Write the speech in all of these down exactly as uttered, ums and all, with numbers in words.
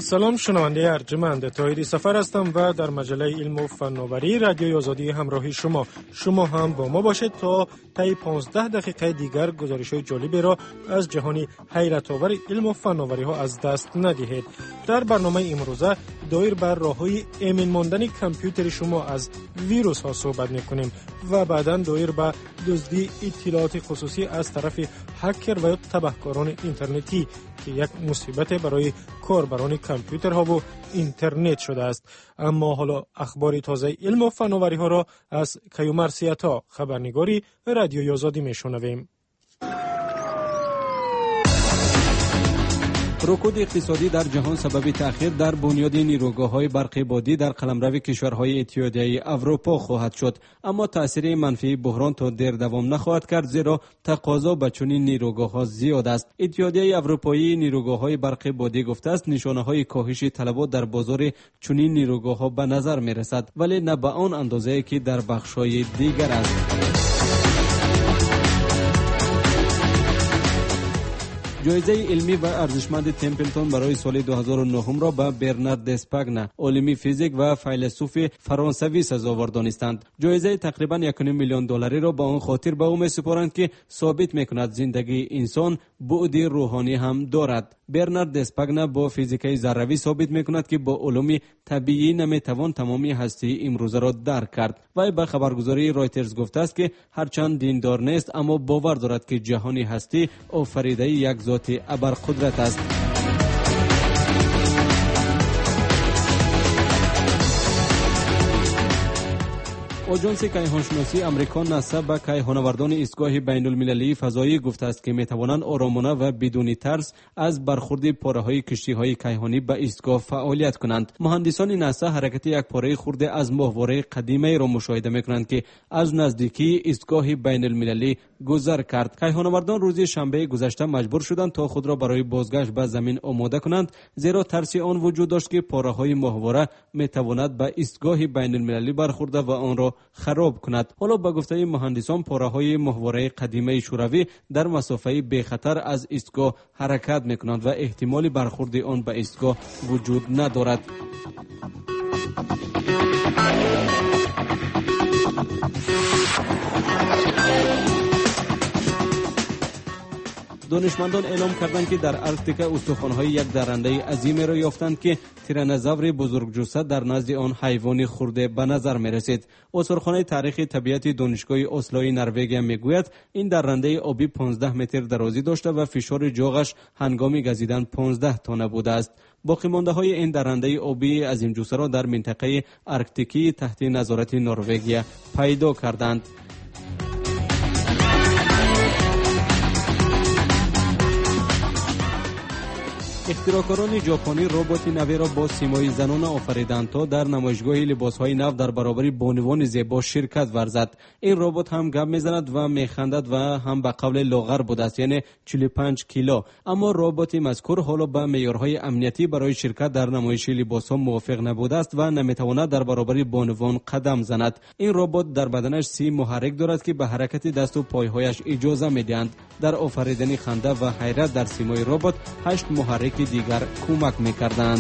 سلام شنونده ارجمند، طاهری سفر هستم و در مجله علم و فناوری رادیو آزادی همراهی شما شما هم با ما باشید تا طی پانزده دقیقه دیگر گزارش‌های جالبی را از جهان حیرت آور علم و فناوری ها از دست ندهید. در برنامه امروزه دایر بر راه‌های امن ماندن کامپیوتر شما از ویروس ها صحبت می‌کنیم و بعداً دایر به دزدی اطلاعات خصوصی از طرف هکر و یا تبهکاران اینترنتی که یک مصیبت برای کاربران کامپیوترها و اینترنت شده است. اما حالا اخبار تازه علم و فناوری ها را از کیومرث سیاتا، خبرنگاری رادیو آزادی میشنویم. رکود اقتصادی در جهان سبب تأخیر در بنیاد نیروگاه‌های برق بادی در قلمرو کشورهای اتحادیه اروپا خواهد شد، اما تأثیر منفی بحران تا دیر دوام نخواهد کرد زیرا تقاضا به چنین نیروگاه‌ها زیاد است. اتحادیه اروپایی نیروگاه‌های برق بادی گفته است نشانه‌های کاهش طلبات در بازار چنین نیروگاه‌ها به نظر می‌رسد، ولی نه به آن اندازه‌ای که در بخش‌های دیگر است. جایزه علمی و ارزشمند تمپلتون برای سال دو هزار و نه را به برنارد دسپاگنا، عالم فیزیک و فیلسوف فرانسوی سزاوار دانستند. جایزه تقریباً یک و نیم میلیون دلاری را به آن خاطر به او می‌سپارند که ثابت می‌کند زندگی انسان بعد روحانی هم دارد. برنارد دسپاگنا با فیزیک ذروی ثابت می‌کند که با علوم طبیعی نمی‌توان تمامی هستی امروزه را درک کرد. و به خبرگزاری رایترز گفته است که هرچند دیندار نیست اما باور دارد که جهان هستی آفریده یک ذات ابرقدرت است. آژانس کیهانشناسی آمریکا ناسا به کیهانوردان ایستگاه بین المللی فضایی گفته است که میتوانند آرامانه و بدون ترس از برخورد پاره‌های کشتی‌های کیهانی به ایستگاه فعالیت کنند. مهندسان ناسا حرکت یک پاره خورده از ماهواره قدیمی را مشاهده میکنند که از نزدیکی ایستگاه بین المللی گذر کرد. کیهانوردان روز شنبه گذشته مجبور شدند تا خود را برای بازگشت به زمین آماده کنند زیرا ترس آن وجود داشت که پاره‌های ماهواره میتواند به ایستگاه بین المللی برخورده و آن را خراب کند. حالا به گفته مهندسان پاره‌های ماهواره قدیمی شوروی در مسافه بی خطر از ایستگاه حرکت میکنند و احتمال برخورد آن به ایستگاه وجود ندارد. دانشمندان اعلام کردند که در آرکتیکا استخوان‌های یک درنده عظیمی را یافتند که تیرانوزور بزرگجثه در نزد آن حیوان خرده به نظر می‌رسید. آثارخانه تاریخ طبیعت دانشگاه اسلوی نروژ میگوید این درنده آبی پانزده متر درازی داشته و فشار جاغش هنگام گزیدن پانزده تن بوده است. باقی مانده های این درنده آبی عظیم‌جثه را در منطقه آرکتیکی تحت نظارت نروژ پیدا کردند. اختراعکاران ژاپنی ربات نوی را با سیمای زنان آفریدند تا در نمایشگاه لباس‌های نو در برابر بانوان زیبا شرکت ورزد. این ربات هم گپ میزند و میخندد و هم به قول لاغر بوده است، یعنی چهل و پنج کیلو. اما ربات مذکور حالا به معیارهای امنیتی برای شرکت در نمایش لباس‌ها موافق نبوده است و نمیتواند در برابر بانوان قدم زند. این ربات در بدنش سی محرک دارد که به حرکت دست و پایهایش اجازه میدهند. در آفریدن خنده و حیرت در سیمای ربات هشت محرک دیگر کمک می‌کردند.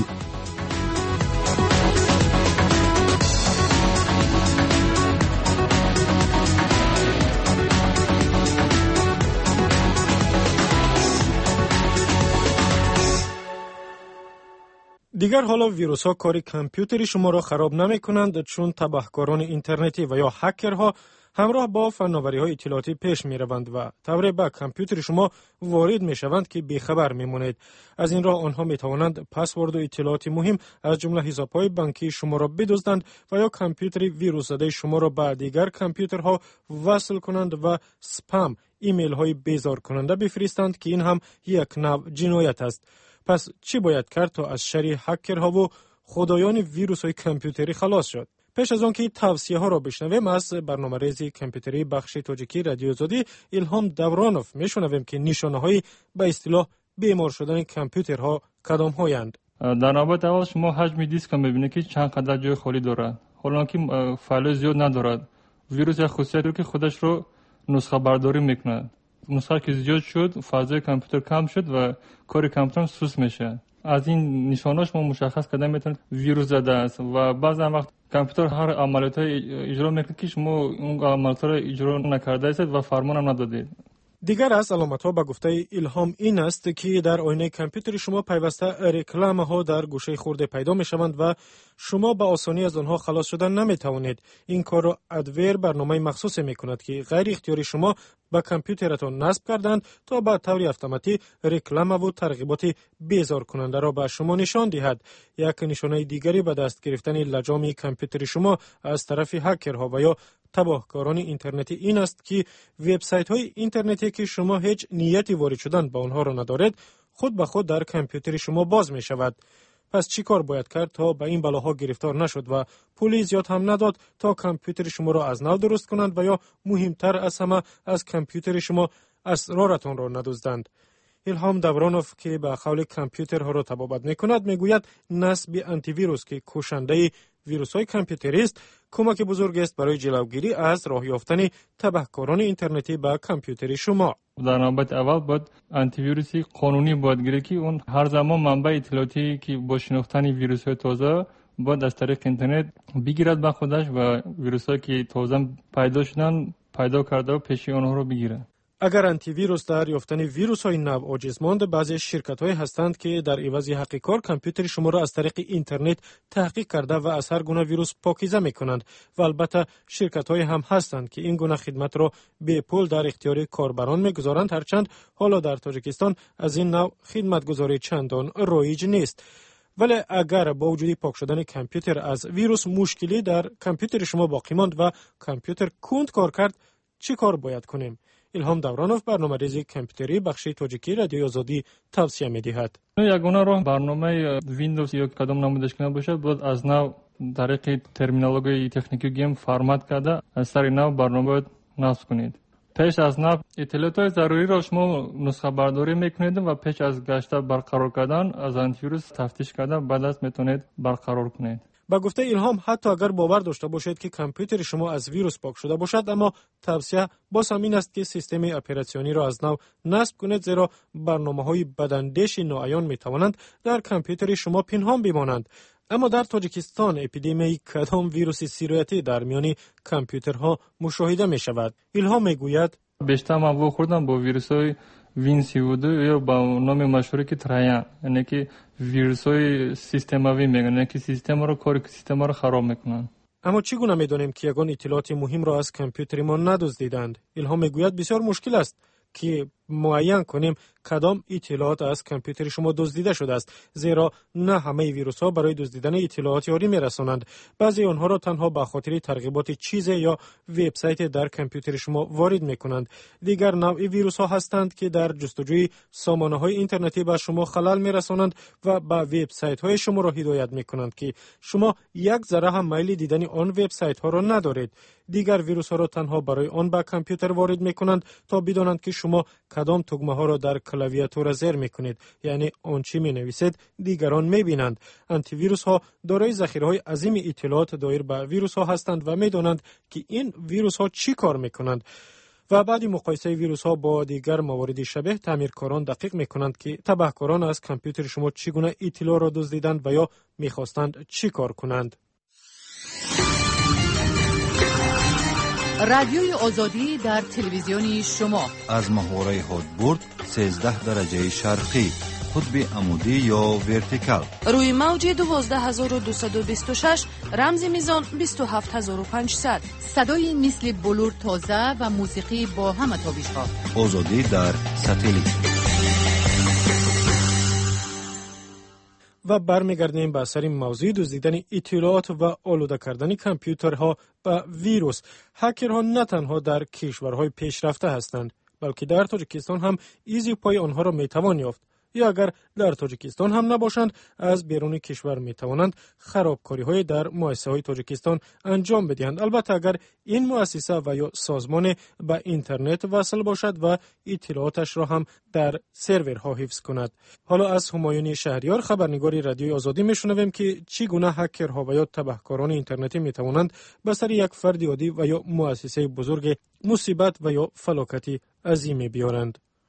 دیگر حالا ویروس ها کار کامپیوتر شما را خراب نمی کنند چون تبهکاران اینترنتی و یا هکرها همراه با فناوری های اطلاعاتی پیش می روند و طوری به کامپیوتر شما وارد می شوند که بیخبر می مونید. از این راه آنها می توانند پسورد و اطلاعات مهم از جمله حساب های بانکی شما را بدزدند و یا کامپیوتر ویروس زده شما را به دیگر کامپیوترها وصل کنند و سپام ایمیل های بیزار کننده بفرستند که این هم یک نوع جنایت است. پس چی باید کرد تا از شر هکرها و خدایان ویروس های کامپیوتری خلاص شد؟ پیش از آن که توصیه ها را بشنویم از برنامه‌ریزی کامپیوتری بخش تاجیکی رادیو آزادی الهام دورانوف میشنویم که نشانه های به اصطلاح بیمار شدن کامپیوترها کدام هایند. در نوبت اول شما حجم دیسک می‌بینید که چند قدر جای خالی دارد. حالا که فایل زیاد ندارد، ویروس یا خاصیتی که خودش رو نسخه برداری میکنه. نسخه که زیاد شد، فضای کامپیوتر کم شد و کار کامپیوتر سست میشه. از این نشاناش ما مشخص کردن میتونید ویروس زده است و بعضی وقت کامپیوتر هر عملیات اجرا میکنه که شما اون عملیات را اجرا نکرده اید و فرمان هم ندادید. دیگر از علامت‌ها به گفته الهام این است که در آینه کامپیوتر شما پیوسته رکلام‌ها در گوشه خورده پیدا می‌شوند و شما به آسانی از آنها خلاص شدن نمی‌توانید. این کار را ادویر برنامه مخصوص می‌کند که غیر اختیاری شما به کامپیوترتان نصب کردند تا به طور اتوماتیک رکلام و ترغیبات بیزار کننده را به شما نشان دهد. یک نشانه دیگری به دست گرفتن لجام کامپیوتر شما از طرف هکرها و یا تباهکاران اینترنتی این است که وبسایت های اینترنتی که شما هیچ نیتی وارد شدن به آنها را ندارید خود به خود در کامپیوتر شما باز می شود. پس چی کار باید کرد تا به این بلاها گرفتار نشد و پول زیاد هم نداد تا کامپیوتر شما را از نو درست کنند و یا مهمتر از همه از کامپیوتر شما اسرارتان را ندزدند؟ الهام دورانوف که به قول کامپیوترها را تبابت میکند میگوید نصب آنتی ویروس که کشنده ویروس های کامپیوتری است کمک بزرگ است برای جلوگیری از راه یافتن تبهکاران اینترنتی به کامپیوتر شما. در نوبت اول باید آنتی ویروسی قانونی باید گیره که اون هر زمان منبع اطلاعاتی که با شناختن ویروس های تازه باید از طریق اینترنت بگیرد به خودش و ویروس هایی که تازه پیدا شدن پیدا کرده و پیشی آنها رو بگیره. اگر آنتی ویروس در یافتن ویروس های نو عاجز ماند، بعضی شرکت های هستند که در عوض حق کار کامپیوتر شما را از طریق اینترنت تحقیق کرده و از هر گونه ویروس پاکیزه می کنند و البته شرکت های هم هستند که این گونه خدمت را به پول در اختیار کاربران می گذارند، هرچند حالا در تاجیکستان از این نوع خدمت گذاری چندان رایج نیست. ولی اگر با وجود پاک شدن کامپیوتر از ویروس مشکلی در کامپیوتر شما باقی ماند و کامپیوتر کند کار کرد، چه کار باید کنیم؟ الهام دورانوف برنامه‌ریزی کامپیوتری بخش تاجیکی رادیوی آزادی توصیه می‌دهد. یگانه راه برنامه ویندوز یا کدام نمودش کنه باشد باید از نو طریق ترمینولوژی تکنیکی گیم فرمت کرده از سر نو برنامه نصب کنید. پیش از نو اطلاعات ضروری را شما نسخه برداری میکنید و پیش از گشته برقرار کردن از آنتی ویروس تفتیش کردن بعد از میتونید برقرار کنید. با گفته الهام حتی اگر باور داشته باشید که کامپیوتر شما از ویروس پاک شده باشد، اما توصیه باز همین است که سیستم اپراتیونی را از نو نصب کنید، زیرا برنامه‌های بداندیش ناعیان میتوانند در کامپیوتر شما پنهان بمانند. اما در تاجیکستان اپیدمی کدام ویروس سیریتی در میان کامپیوترها مشاهده می شود؟ الهام میگوید بیشتر من وو خوردم با ویروس‌های وین سی و دو یا با نام مشهوری که تراین، یعنی که ویروس‌های سیستماوی میگن، یعنی که سیستم رو کار سیستم رو خراب میکنن. اما چگونه میدونیم که یگان اطلاعات مهم را از کامپیوتر ما ندزدیدند؟ الهام میگوید بسیار مشکل است که معین کنیم کدام اطلاعات از کامپیوتر شما دزدیده شده است، زیرا نه همه ویروس ها برای دزدیدن اطلاعات یاری میرسانند. بعضی آنها را تنها به خاطر ترغیبات چیز یا وبسایت در کامپیوتر شما وارد میکنند. دیگر نوع ویروس ها هستند که در جستجوی سامانه های اینترنتی به شما خلل میرسانند و به وبسایت های شما را هدایت میکنند که شما یک ذره هم میل دیدن آن وبسایت ها را ندارید. دیگر ویروس ها را تنها برای آن به کامپیوتر وارد میکنند تا بدانند که شما کدام تگمه ها را در کلاویاتور زیر میکنید، یعنی آنچه می نویسید دیگران می بینند. آنتی ویروس ها دارای ذخیره های عظیم اطلاعات دایر به ویروس ها هستند و می دانند که این ویروس ها چی کار میکنند و بعد مقایسه ویروس ها با دیگر موارد شبیه تعمیرکاران دقیق می کنند که تبهکاران از کامپیوتر شما چگونه اطلاع را دزدیدند و یا میخواستند چی کار کنند. رادیوی آزادی در تلویزیونی شما از محوره هادبورد سیزده درجه شرقی، قطب عمودی یا ورتیکال، روی موج دوازده هزار و دویست و بیست و شش، رمز میزان بیست و هفت هزار و پانصد. صدای مثل بلور تازه و موسیقی با همه تابش ها. آزادی در ساتلیت. و برمیگردیم به اثر موضوع دزدیدن اطلاعات و آلوده کردن کامپیوترها به ویروس. هکرها نه تنها در کشورهای پیشرفته هستند، بلکه در تاجیکستان هم ایزی پای آنها را میتوان یافت. یا اگر در تاجیکستان هم نباشند، از بیرون کشور میتوانند خرابکاری های در مؤسسه های تاجیکستان انجام بدهند. البته اگر این مؤسسه و یا سازمان به اینترنت وصل باشد و اطلاعاتش را هم در سرورها حفظ کند. حالا از همایون شهریار، خبرنگار رادیوی آزادی، میشنویم که چگونه هکرها و یا تبهکاران اینترنتی میتوانند به سر یک فرد عادی و یا مؤسسه بزرگ مصیبت و یا فلاکتی عظیمی بیارند.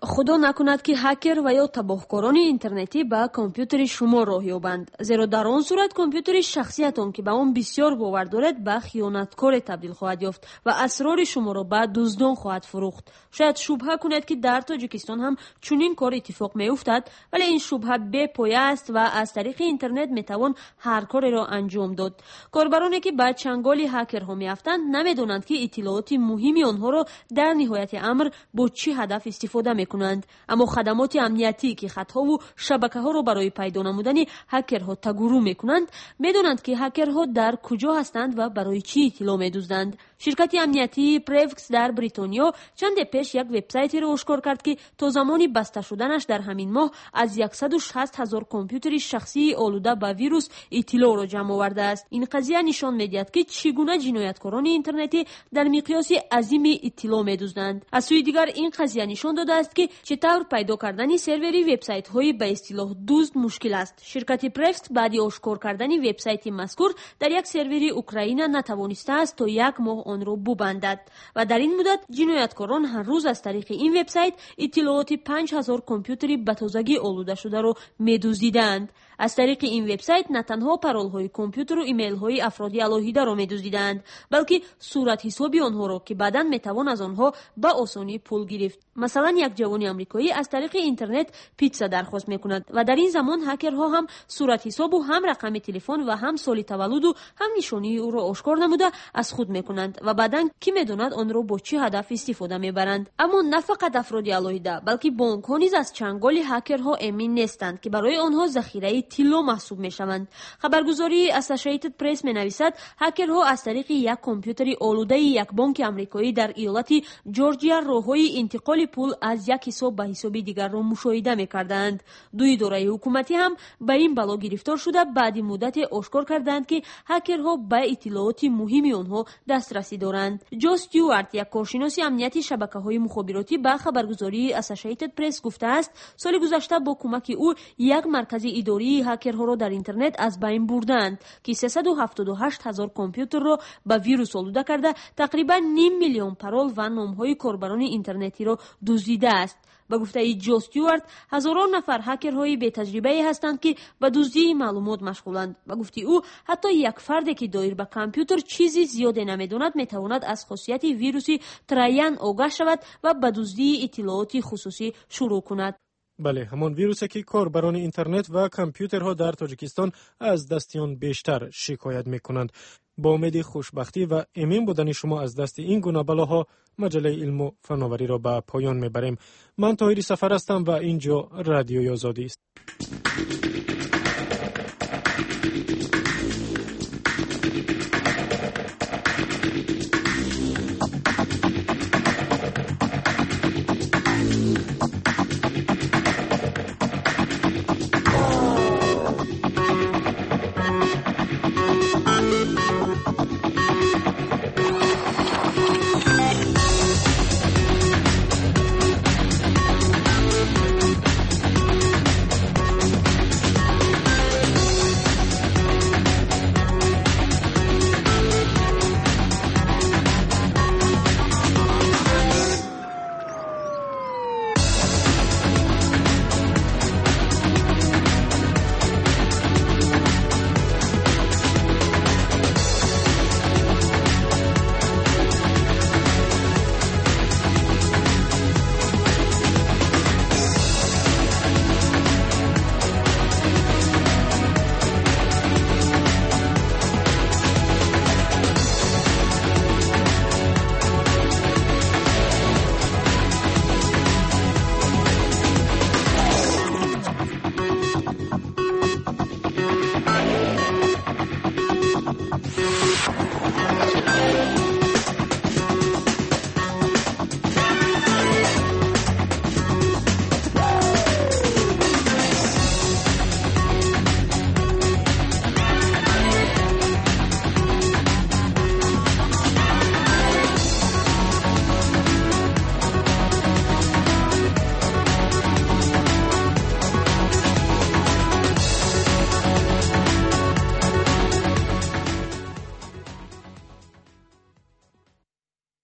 خدا نکند که هکر و یا تباهکاران اینترنتی به کامپیوتر شما راه یابند، زیرا در آن صورت کامپیوتر شخصیتان که به آن بسیار باور دارد به خیانتکار تبدیل خواهد یافت و اسرار شما را به دزدان خواهد فروخت. شاید شبهه کند که در تاجیکستان هم چنین کار اتفاق می افتد، ولی این شبهه بی پایه است و از طریق اینترنت می توان هر کاری را انجام داد. کاربرانی که به چنگال هکرها می افتند نمیدانند که اطلاعات مهمی آنها را در نهایت امر با چه هدف استفاده می کنند. اما خدمات امنیتی که خطها و شبکه ها را برای پیدا نمودن هکرها تگرو می کنند میدانند که هکرها در کجا هستند و برای چی اطلاع می دزدند. شرکت امنیتی پریوکس در بریتانیا چند پیش یک وبسایتی را آشکار کرد که تا زمانی بسته شدنش در همین ماه از صد و شصت هزار کامپیوتر شخصی آلوده به ویروس اطلاع را جمع آورده است. این قضیه نشان می‌دهد که چگونه جنایتکاران اینترنتی در مقیاس عظیم اطلاع می‌دزدند. از سوی دیگر این قضیه نشان داده است که چطور پیدا کردن سروری وبسایت‌های به اصطلاح دزد مشکل است. شرکت پریوکس بعد از آشکار کردن وبسایت مذکور در یک سروری اوکراین نتوانسته است تا یک ماه آن را ببندد و در این مدت جنایتکاران هر روز از طریق این وبسایت اطلاعات پنج هزار کامپیوتر به تازگی آلوده شده را می‌دزدیدند. از طریق این وبسایت نه تنها پارول‌های کامپیوتر و ایمیل‌های افرادی علاهیده را می‌دزدیدند، بلکه صورت حسابی آنها را که بعداً می‌توان از آنها به آسانی پول گرفت. مثلا یک جوان آمریکایی از طریق اینترنت پیتزا درخواست می‌کند و در این زمان هکرها هم صورت حساب و هم رقم تلفن و هم سال تولد و هم نشانی او را آشکار نموده از خود می‌کنند و بعداً کی می‌داند آن را با چه هدف استفاده می‌برند. اما نه فقط افرادی علاهیده بلکه بانک‌ها نیز از چنگال هکرها امین نیستند که برای آنها ذخیره طلا محسوب می‌شوند. خبرگزاری اسوسییتد پرس می‌نویسد هکرها از طریق یک کامپیوتر آلوده یک بانک آمریکایی در ایالت جورجیا راه‌های انتقال پول از یک حساب به حساب دیگر را مشاهده می‌کردند. دو اداره حکومتی هم به این بلا گرفتار شده بعد مدت آشکار کردند که هکرها به اطلاعات مهمی آنها دسترسی دارند. جو استیوارت یک کارشناس امنیتی شبکه‌های مخابراتی به خبرگزاری اسوسییتد پرس گفته است سال گذشته با کمک او یک مرکز اداری هکرها را در اینترنت از بین بردند که سیصد و هفتاد و هشت هزار کامپیوتر را به ویروس آلوده کرده تقریبا نیم میلیون پارول و نام‌های کاربران اینترنتی را دزدیده است. با گفته جو استیوارت هزاران نفر هکرهای بی تجربه هستند که به دزدی معلومات مشغولند. با گفته او حتی یک فردی که دایر به کامپیوتر چیزی زیادی نمیداند میتواند از خاصیت ویروس تراین آگاه شود و به دزدی اطلاعات خصوصی شروع کند. بله، همان ویروسی که کاربران اینترنت و کامپیوترها در تاجیکستان از دستیان بیشتر شکایت میکنند. با امید خوشبختی و امین بودن شما از دست این گونه بلاها مجله علم و فناوری را به پایان میبریم. من طاهر سفر هستم و اینجا رادیوی آزادی است.